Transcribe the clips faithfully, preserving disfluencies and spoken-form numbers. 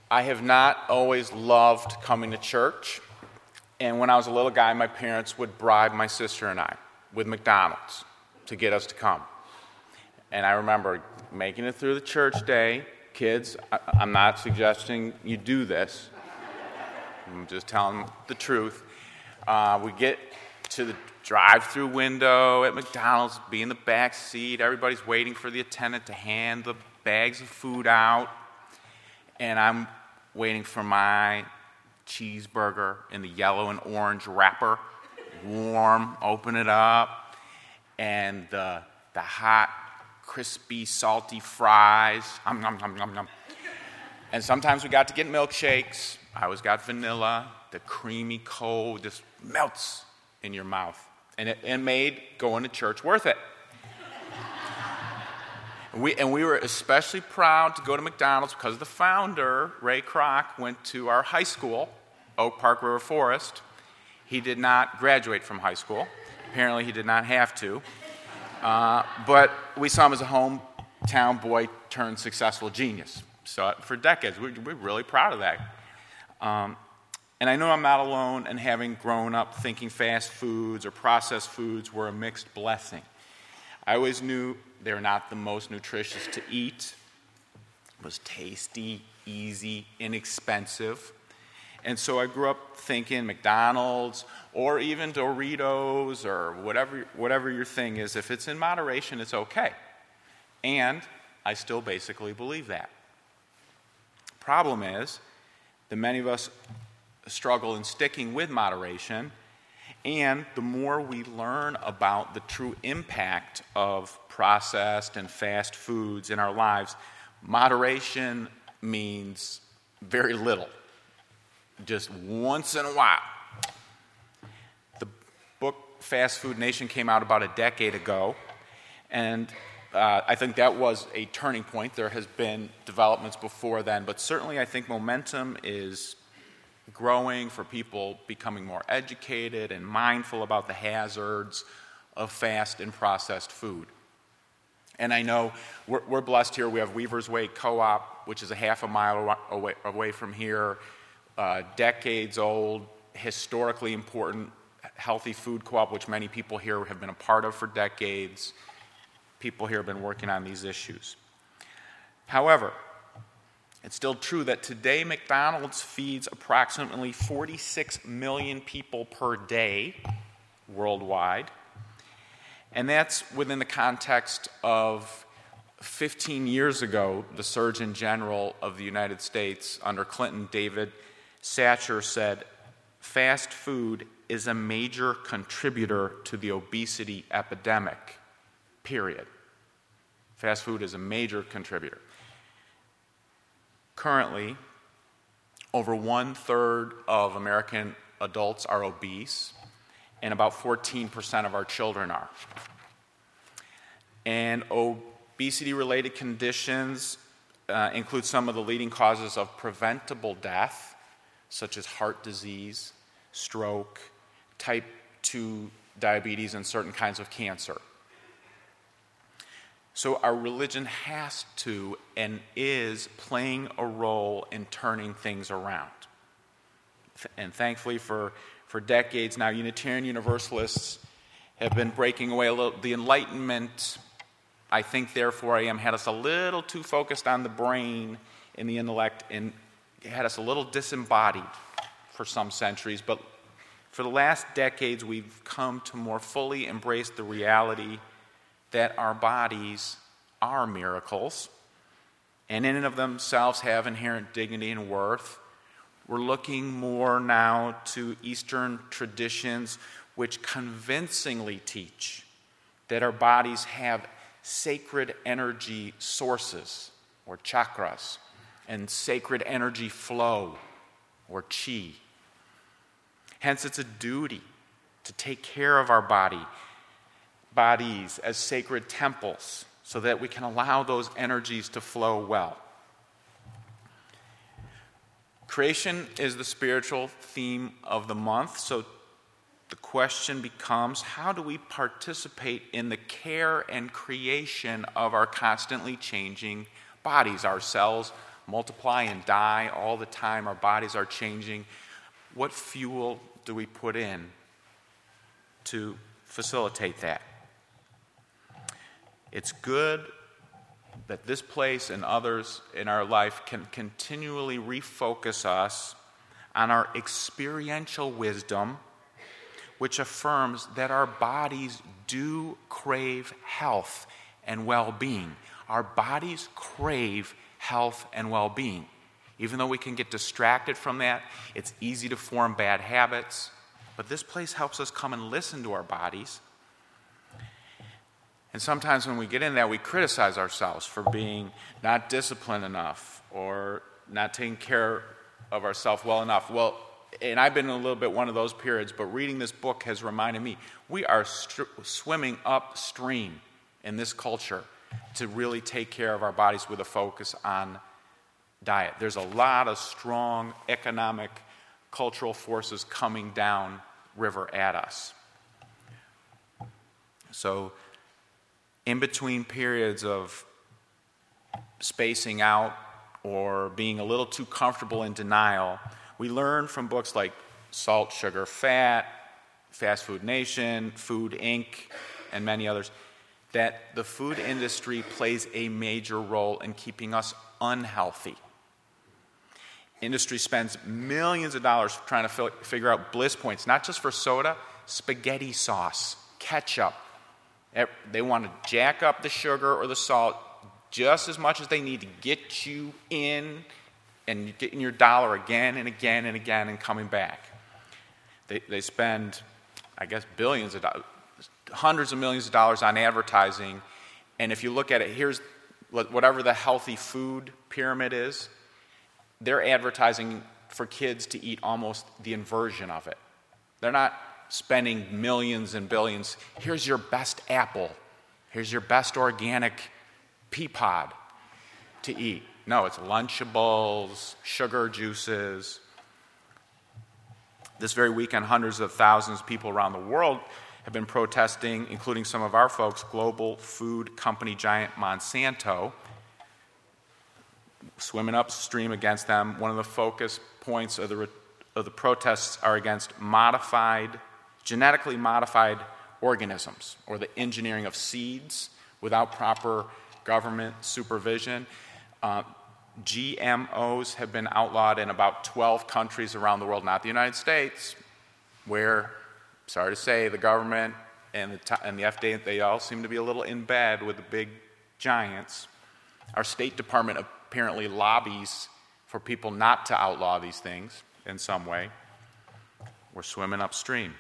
I have not always loved coming to church, and when I was a little guy, my parents would bribe my sister and I with McDonald's to get us to come. And I remember making it through the church day. Kids, I, I'm not suggesting you do this. I'm just telling the truth. Uh, we get to the drive-through window at McDonald's, be in the back seat. Everybody's waiting for the attendant to hand the bags of food out. And I'm waiting for my cheeseburger in the yellow and orange wrapper, warm, open it up, and the, the hot, crispy, salty fries. Um, nom, nom, nom, nom. And sometimes we got to get milkshakes. I always got vanilla. The creamy cold just melts in your mouth. And it, it made going to church worth it. And we, and we were especially proud to go to McDonald's because the founder, Ray Kroc, went to our high school, Oak Park River Forest. He did not graduate from high school. Apparently he did not have to. Uh, but we saw him as a hometown boy turned successful genius. So for decades, we, we're really proud of that. Um, and I know I'm not alone in having grown up thinking fast foods or processed foods were a mixed blessing. I always knew they're not the most nutritious to eat. It was tasty, easy, inexpensive. And so I grew up thinking McDonald's or even Doritos or whatever, whatever your thing is, if it's in moderation, it's okay. And I still basically believe that. Problem is that many of us struggle in sticking with moderation, and the more we learn about the true impact of processed and fast foods in our lives, moderation means very little. Just once in a while. The book Fast Food Nation came out about a decade ago, and uh, I think that was a turning point. There has been developments before then, but certainly I think momentum is growing for people becoming more educated and mindful about the hazards of fast and processed food. And I know we're, we're blessed here. We have Weaver's Way Co-op, which is a half a mile away, away from here, uh, decades old, historically important, healthy food co-op, which many people here have been a part of for decades. People here have been working on these issues. However, it's still true that today McDonald's feeds approximately forty-six million people per day worldwide. And that's within the context of fifteen years ago, the Surgeon General of the United States under Clinton, David Satcher, said, fast food is a major contributor to the obesity epidemic, period. Fast food is a major contributor. Currently, over one-third of American adults are obese, and about fourteen percent of our children are. And obesity-related conditions uh, include some of the leading causes of preventable death, such as heart disease, stroke, type two diabetes, and certain kinds of cancer. So our religion has to and is playing a role in turning things around. And thankfully for, for decades now, Unitarian Universalists have been breaking away a little. The Enlightenment, I think therefore I am, had us a little too focused on the brain and the intellect and had us a little disembodied for some centuries. But for the last decades, we've come to more fully embrace the reality that our bodies are miracles and in and of themselves have inherent dignity and worth. We're looking more now to Eastern traditions which convincingly teach that our bodies have sacred energy sources, or chakras, and sacred energy flow, or chi. Hence, it's a duty to take care of our body bodies as sacred temples so that we can allow those energies to flow well. Creation is the spiritual theme of the month, so the question becomes, how do we participate in the care and creation of our constantly changing bodies, ourselves, multiply and die all the time. Our bodies are changing. What fuel do we put in to facilitate that? It's good that this place and others in our life can continually refocus us on our experiential wisdom, which affirms that our bodies do crave health and well-being. Our bodies crave health and well-being. Even though we can get distracted from that, it's easy to form bad habits, but this place helps us come and listen to our bodies. And sometimes when we get in that, we criticize ourselves for being not disciplined enough or not taking care of ourselves well enough. Well, and I've been in a little bit one of those periods, but reading this book has reminded me we are str- swimming upstream in this culture to really take care of our bodies with a focus on diet. There's a lot of strong economic, cultural forces coming down river at us. So, in between periods of spacing out or being a little too comfortable in denial, we learn from books like Salt, Sugar, Fat, Fast Food Nation, Food Incorporated, and many others, that the food industry plays a major role in keeping us unhealthy. Industry spends millions of dollars trying to fi- figure out bliss points, not just for soda, spaghetti sauce, ketchup. They want to jack up the sugar or the salt just as much as they need to get you in and getting your dollar again and again and again and coming back. They, they spend, I guess, billions of dollars, hundreds of millions of dollars on advertising. And if you look at it, here's whatever the healthy food pyramid is, they're advertising for kids to eat almost the inversion of it. They're not spending millions and billions. Here's your best apple. Here's your best organic pea pod to eat. No, it's Lunchables, sugar juices. This very weekend, hundreds of thousands of people around the world have been protesting, including some of our folks, global food company giant Monsanto, swimming upstream against them. One of the focus points of the, of the protests are against modified genetically modified organisms, or the engineering of seeds without proper government supervision. Uh, G M Os have been outlawed in about twelve countries around the world, not the United States, where, sorry to say, the government and the, t- and the F D A, they all seem to be a little in bed with the big giants. Our State Department apparently lobbies for people not to outlaw these things in some way. We're swimming upstream.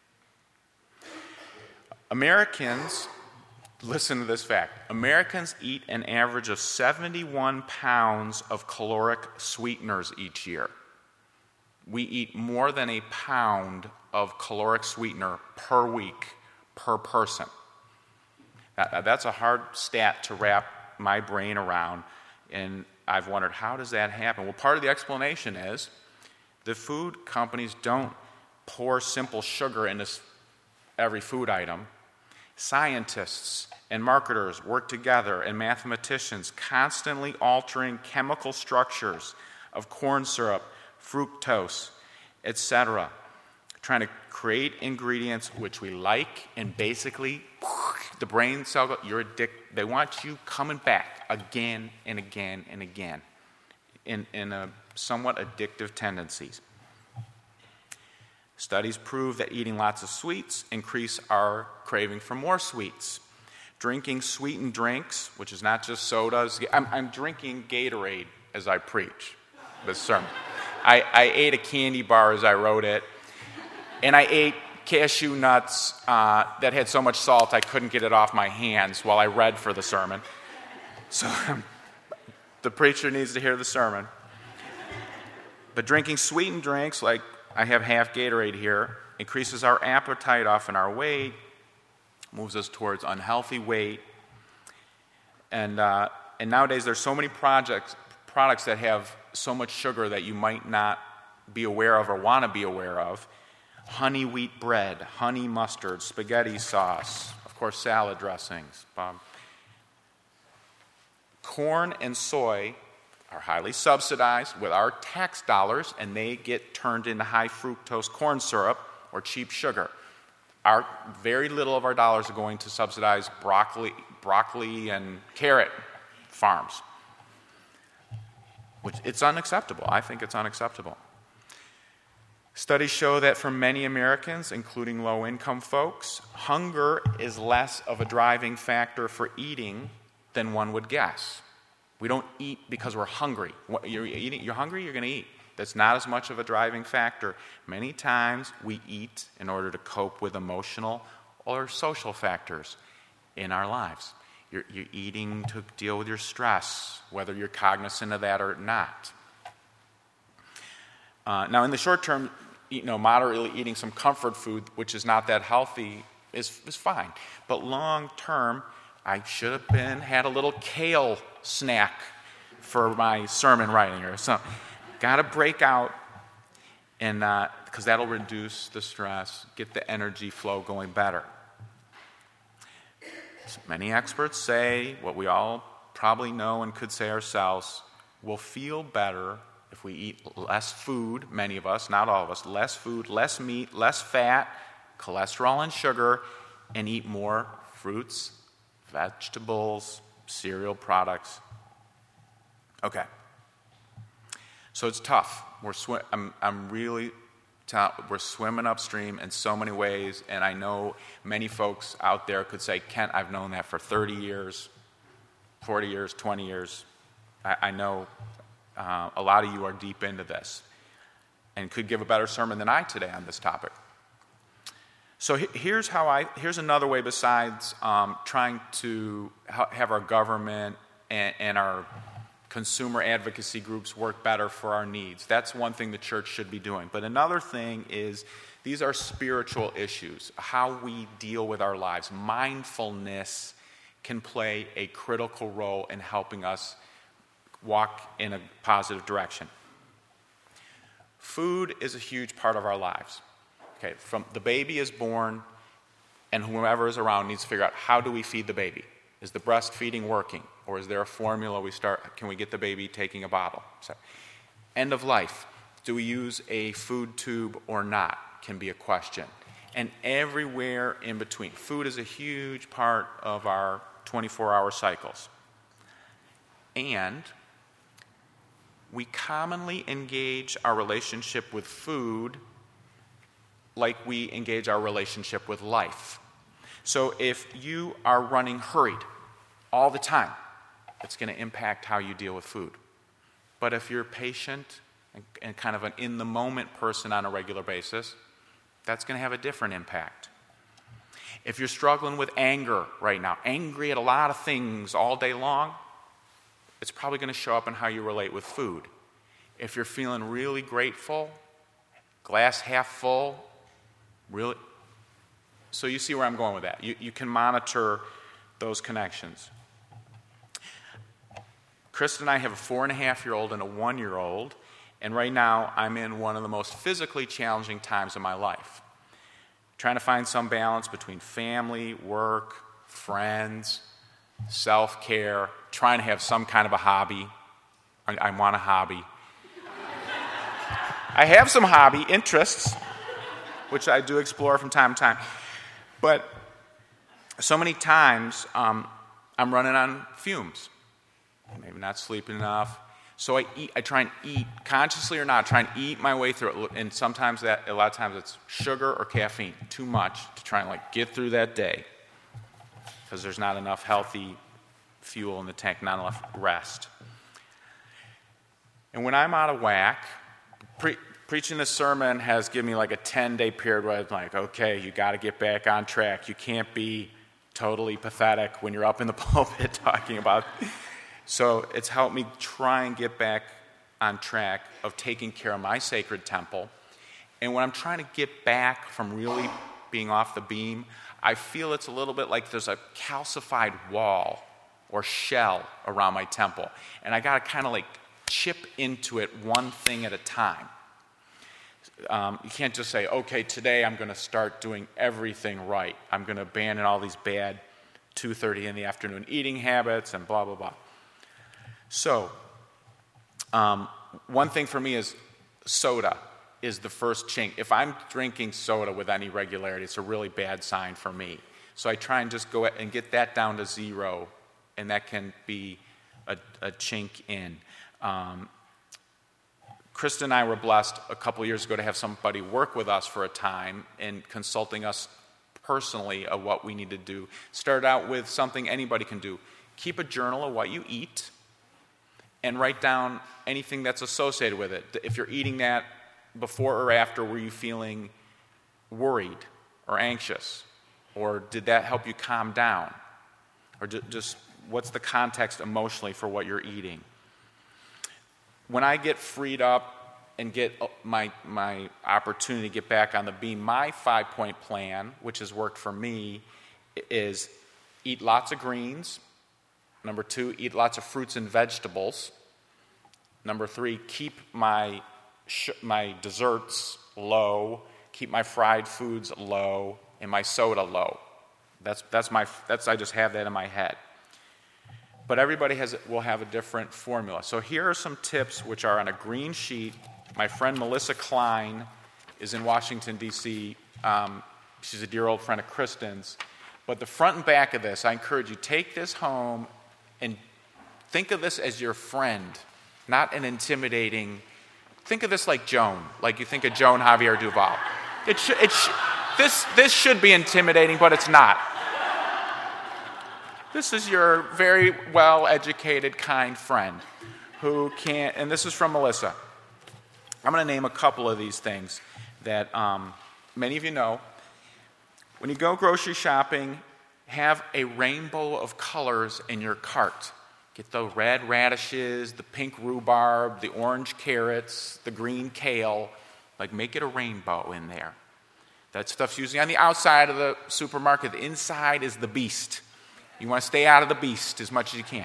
Americans, listen to this fact, Americans eat an average of seventy-one pounds of caloric sweeteners each year. We eat more than a pound of caloric sweetener per week, per person. That, that's a hard stat to wrap my brain around, and I've wondered, how does that happen? Well, part of the explanation is the food companies don't pour simple sugar into every food item. Scientists and marketers work together, and mathematicians constantly altering chemical structures of corn syrup, fructose, et cetera, trying to create ingredients which we like, and basically the brain cell, you're addicted. They want you coming back again and again and again in, in a somewhat addictive tendencies. Studies prove that eating lots of sweets increase our craving for more sweets. Drinking sweetened drinks, which is not just sodas. I'm, I'm drinking Gatorade as I preach this sermon. I, I ate a candy bar as I wrote it, and I ate cashew nuts uh, that had so much salt I couldn't get it off my hands while I read for the sermon. So the preacher needs to hear the sermon. But drinking sweetened drinks, like I have half Gatorade here, increases our appetite, often our weight, moves us towards unhealthy weight. And uh, and nowadays there's so many projects, products that have so much sugar that you might not be aware of or want to be aware of. Honey wheat bread, honey mustard, spaghetti sauce, of course salad dressings. Um, corn and soy are highly subsidized with our tax dollars, and they get turned into high fructose corn syrup or cheap sugar. Our, very little of our dollars are going to subsidize broccoli, broccoli and carrot farms, which it's unacceptable. I think it's unacceptable. Studies show that for many Americans, including low-income folks, hunger is less of a driving factor for eating than one would guess. We don't eat because we're hungry. You're eating, you're hungry, you're going to eat. That's not as much of a driving factor. Many times we eat in order to cope with emotional or social factors in our lives. You're, you're eating to deal with your stress, whether you're cognizant of that or not. Uh, now, in the short term, you know, moderately eating some comfort food, which is not that healthy, is, is fine. But long term, I should have been had a little kale snack for my sermon writing or something. Got to break out, and because uh, that'll reduce the stress, get the energy flow going better. So many experts say what we all probably know and could say ourselves: we'll feel better if we eat less food, many of us, not all of us, less food, less meat, less fat, cholesterol and sugar, and eat more fruits, vegetables, cereal products. Okay. So it's tough. We're sw- I'm, I'm really tough. We're swimming upstream in so many ways, and I know many folks out there could say, Kent, I've known that for thirty years, forty years, twenty years. I, I know uh, a lot of you are deep into this and could give a better sermon than I today on this topic. So here's how I. Here's another way besides um, trying to ha- have our government and, and our consumer advocacy groups work better for our needs. That's one thing the church should be doing. But another thing is these are spiritual issues, how we deal with our lives. Mindfulness can play a critical role in helping us walk in a positive direction. Food is a huge part of our lives. Okay, from the baby is born, and whoever is around needs to figure out, how do we feed the baby? Is the breastfeeding working? Or is there a formula we start, can we get the baby taking a bottle? So, end of life. Do we use a food tube or not? Can be a question. And everywhere in between. Food is a huge part of our twenty-four hour cycles. And we commonly engage our relationship with food like we engage our relationship with life. So if you are running hurried all the time, it's going to impact how you deal with food. But if you're patient and, and kind of an in-the-moment person on a regular basis, that's going to have a different impact. If you're struggling with anger right now, angry at a lot of things all day long, it's probably going to show up in how you relate with food. If you're feeling really grateful, glass half full, really. So you see where I'm going with that. You, you can monitor those connections. Chris and I have a four and a half year old and a one year old, and right now I'm in one of the most physically challenging times of my life. Trying to find some balance between family, work, friends, self-care, trying to have some kind of a hobby. I, I want a hobby. I have some hobby interests, which I do explore from time to time. But so many times um, I'm running on fumes. Maybe not sleeping enough. So I eat. I try and eat, consciously or not, try and eat my way through it. And sometimes that, a lot of times it's sugar or caffeine, too much to try and like get through that day. Because there's not enough healthy fuel in the tank, not enough rest. And when I'm out of whack, pre- preaching this sermon has given me like a ten-day period where I'm like, okay, you got to get back on track. You can't be totally pathetic when you're up in the pulpit talking about. So it's helped me try and get back on track of taking care of my sacred temple. And when I'm trying to get back from really being off the beam, I feel it's a little bit like there's a calcified wall or shell around my temple. And I got to kind of like chip into it one thing at a time. Um, you can't just say, okay, today I'm going to start doing everything right. I'm going to abandon all these bad two thirty in the afternoon eating habits and blah, blah, blah. So, Um, one thing for me is soda is the first chink. If I'm drinking soda with any regularity, it's a really bad sign for me. So I try and just go and get that down to zero, and that can be a, a chink in. Um, Krista and I were blessed a couple years ago to have somebody work with us for a time in consulting us personally of what we need to do. Start out with something anybody can do. Keep a journal of what you eat and write down anything that's associated with it. If you're eating that before or after, were you feeling worried or anxious? Or did that help you calm down? Or just what's the context emotionally for what you're eating? When I get freed up and get my, my opportunity to get back on the beam, my five-point plan, which has worked for me, is eat lots of greens. Number two, eat lots of fruits and vegetables. Number three, keep my sh- my desserts low, keep my fried foods low, and my soda low. That's that's my that's I just have that in my head. But everybody has will have a different formula. So here are some tips which are on a green sheet. My friend Melissa Klein is in Washington, D C Um, she's a dear old friend of Kristen's. But the front and back of this, I encourage you, take this home and think of this as your friend, not an intimidating. Think of this like Joan, like you think of Joan Javier Duval. It sh- it sh- this, this should be intimidating, but it's not. This is your very well-educated, kind friend who can't, and this is from Melissa. I'm going to name a couple of these things that um, many of you know. When you go grocery shopping, have a rainbow of colors in your cart. Get the red radishes, the pink rhubarb, the orange carrots, the green kale. Like, make it a rainbow in there. That stuff's usually on the outside of the supermarket. The inside is the beast. You want to stay out of the beast as much as you can.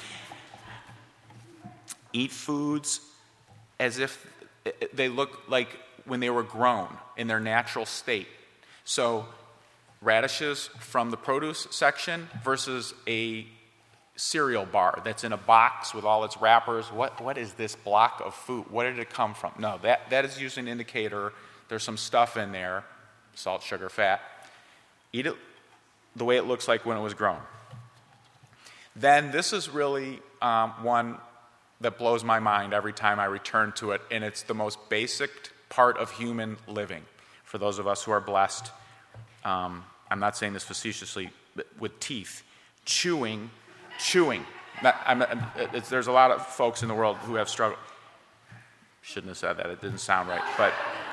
Eat foods as if they look like when they were grown in their natural state. So, radishes from the produce section versus a cereal bar that's in a box with all its wrappers. What what is this block of food? What did it come from? No, that, that is usually an indicator there's some stuff in there, salt, sugar, fat. Eat it the way it looks like when it was grown. Then this is really um, one that blows my mind every time I return to it, and it's the most basic part of human living. For those of us who are blessed, um, I'm not saying this facetiously, but with teeth, chewing, chewing. Not, I'm, it's, there's a lot of folks in the world who have struggled. Shouldn't have said that. It didn't sound right. But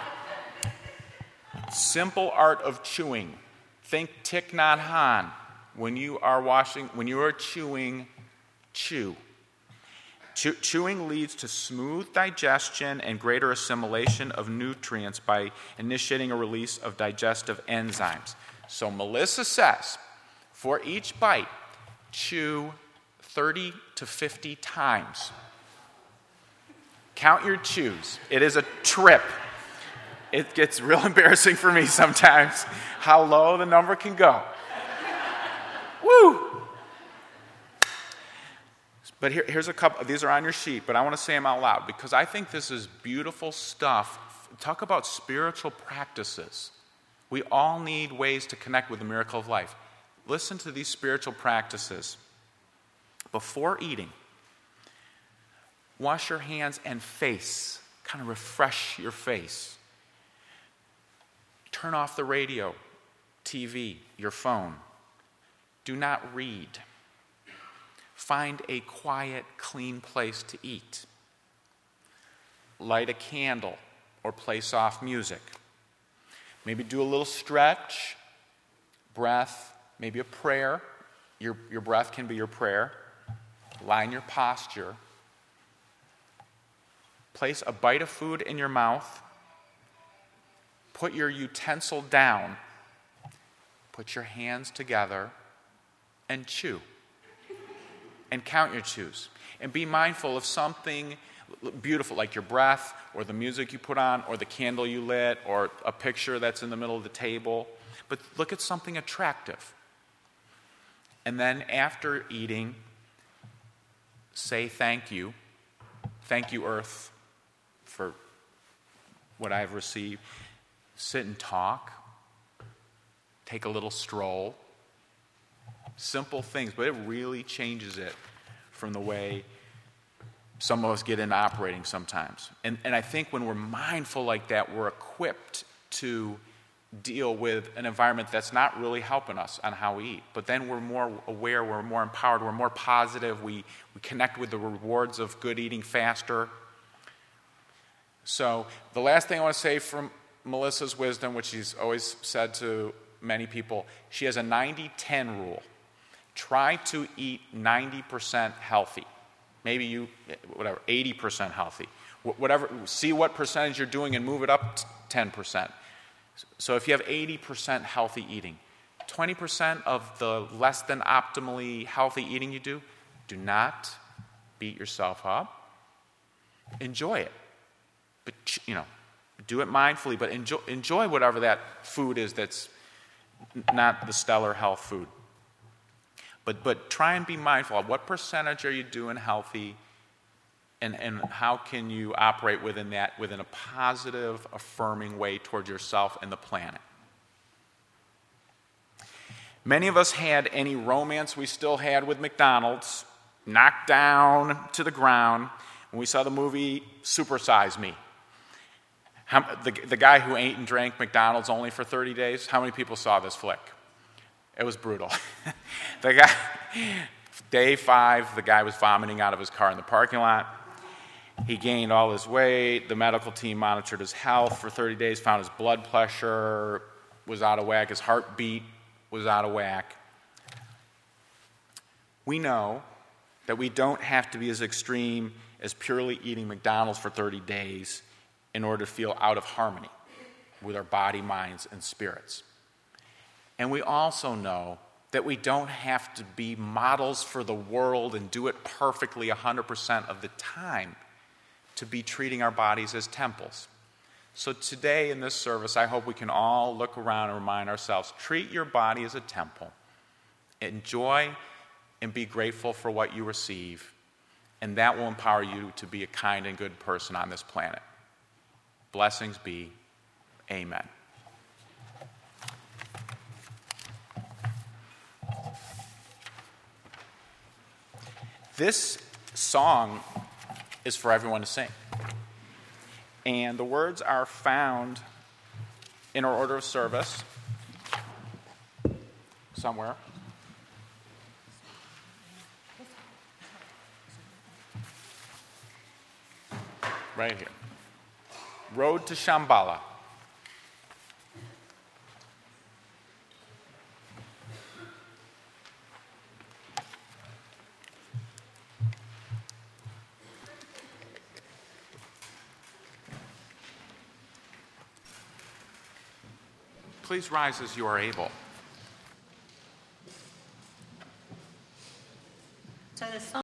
simple art of chewing. Think Thich Nhat Hanh. When you are washing, when you are chewing, chew. Chew. Chewing leads to smooth digestion and greater assimilation of nutrients by initiating a release of digestive enzymes. So Melissa says, for each bite, chew thirty to fifty times. Count your chews. It is a trip. It gets real embarrassing for me sometimes how low the number can go. Woo! But here, here's a couple. These are on your sheet, but I want to say them out loud because I think this is beautiful stuff. Talk about spiritual practices. We all need ways to connect with the miracle of life. Listen to these spiritual practices. Before eating, wash your hands and face. Kind of refresh your face. Turn off the radio, T V, your phone. Do not read. Find a quiet, clean place to eat. Light a candle or play soft music. Maybe do a little stretch, breath, maybe a prayer. Your, your breath can be your prayer. Line your posture. Place a bite of food in your mouth. Put your utensil down. Put your hands together and chew. And count your chews. And be mindful of something beautiful, like your breath, or the music you put on, or the candle you lit, or a picture that's in the middle of the table. But look at something attractive. And then after eating, say thank you. thank you, Earth, for what I've received. Sit and talk. Take a little stroll. Simple things, but it really changes it from the way some of us get into operating sometimes. And, and I think when we're mindful like that, we're equipped to deal with an environment that's not really helping us on how we eat. But then we're more aware, we're more empowered, we're more positive, we, we connect with the rewards of good eating faster. So the last thing I want to say from Melissa's wisdom, which she's always said to many people, she has a ninety ten rule. Try to eat ninety percent healthy. Maybe you, whatever, eighty percent healthy. Whatever, see what percentage you're doing and move it up ten percent. So if you have eighty percent healthy eating, twenty percent of the less than optimally healthy eating you do, do not beat yourself up. Enjoy it. But, you know, do it mindfully, but enjoy, enjoy whatever that food is that's not the stellar health food. But but try and be mindful of what percentage are you doing healthy, and, and how can you operate within that, within a positive, affirming way toward yourself and the planet. Many of us had any romance we still had with McDonald's knocked down to the ground when we saw the movie Super Size Me. How, the, the guy who ate and drank McDonald's only for thirty days, how many people saw this flick? It was brutal. The guy, day five, the guy was vomiting out of his car in the parking lot. He gained all his weight. The medical team monitored his health for thirty days, found his blood pressure was out of whack, his heartbeat was out of whack. We know that we don't have to be as extreme as purely eating McDonald's for thirty days in order to feel out of harmony with our body, minds, and spirits. And we also know that we don't have to be models for the world and do it perfectly one hundred percent of the time to be treating our bodies as temples. So today in this service, I hope we can all look around and remind ourselves, treat your body as a temple. Enjoy and be grateful for what you receive, and that will empower you to be a kind and good person on this planet. Blessings be. Amen. This song is for everyone to sing. And the words are found in our order of service somewhere. Right here. Road to Shambhala. Please rise as you are able. So the song